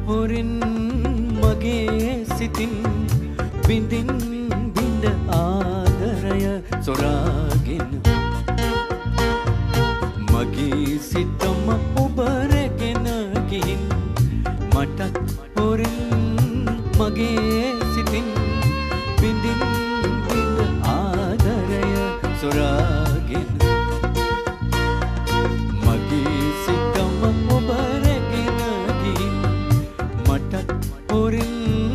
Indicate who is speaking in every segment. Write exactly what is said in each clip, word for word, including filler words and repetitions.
Speaker 1: හොරින් මගේ සිතින් බිඳින් බිඳ ආදරය සොරාගෙන මගේ සිතම ඔබ රැගෙන ගිහින් මටත් හොරින් මගේ සිතින් බිඳින් බිඳ ආදරය සොරාගෙන මගේ සිතම ඔබ රැගෙන ගිහින් මටත් හොරින්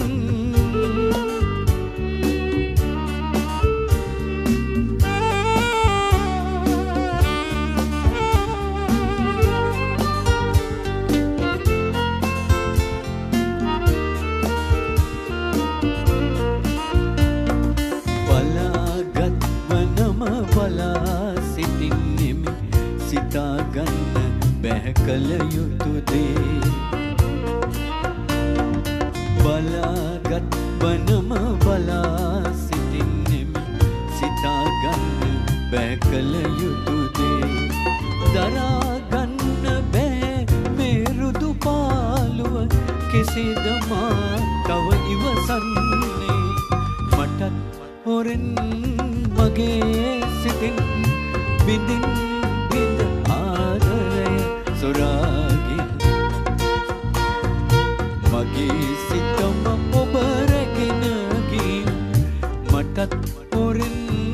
Speaker 1: සිතාගන්න බැහැ කල යුතු දේ බලාගත් වනම බලා සිටින්නෙමි සිතාගන්න බැහැ කල යුතු දේ දරාගන්න බෑ මේ රුදු පාළුව කෙසේද මා තව ඉවසන්නේ මටත් හොරෙන් මගේ සිතින් බිඳින් බිඳ ආදරය සොරාගෙන මගේ සිතම ඔබ රැගෙන ගිහින් මටත් හොරෙන්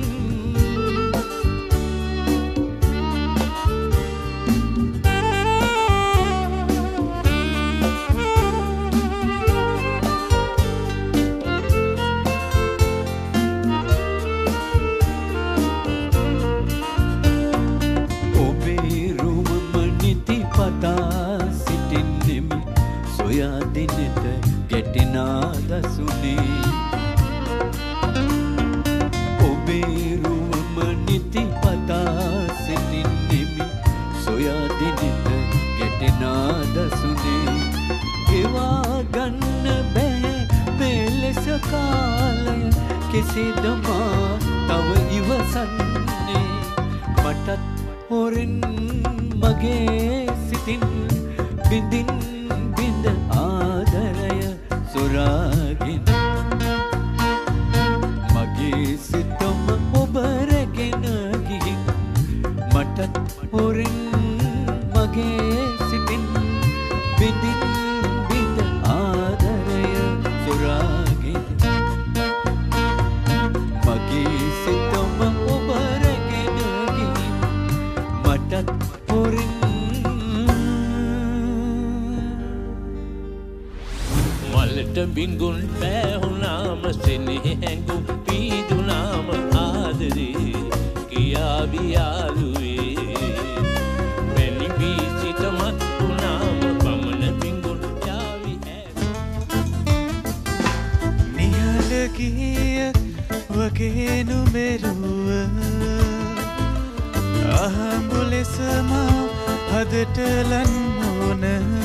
Speaker 1: දිනට ගැටෙනා දසුනේ ඔබේ රුවම නිති පතා සිටින්නෙමි සොයා දිනට ගැටෙනා දසුනේ ගෙවා ගන්න බෑ මෙලෙස කාලය කෙසේද මා තව ඉවසන්නේ මටත් හොරෙන් මගේ සිතින් බිඳින් බිඳ ආදරය සොරාගෙන මගේ සිතම ඔබ රැගෙන ගිහින් මටත් හොරෙන් මගේ සිතින් බිඳින් බිඳ ආදරය සොරාගෙන මගේ සිතම ඔබ රැගෙන ගිහින් මටත් හොරෙන්
Speaker 2: මලට බිඟුන් පැහුණාම සෙනෙහ හැඟුම් පීදුනාම ආදරේ කියාවි යාළුවේ මැනි වී සිතමත් වුණාම පමණ බිඟුන් යාවි
Speaker 3: නිහඬ ගිය වගේ නුමෙරුව අහඹු ලෙස මා හදට ලන් මොන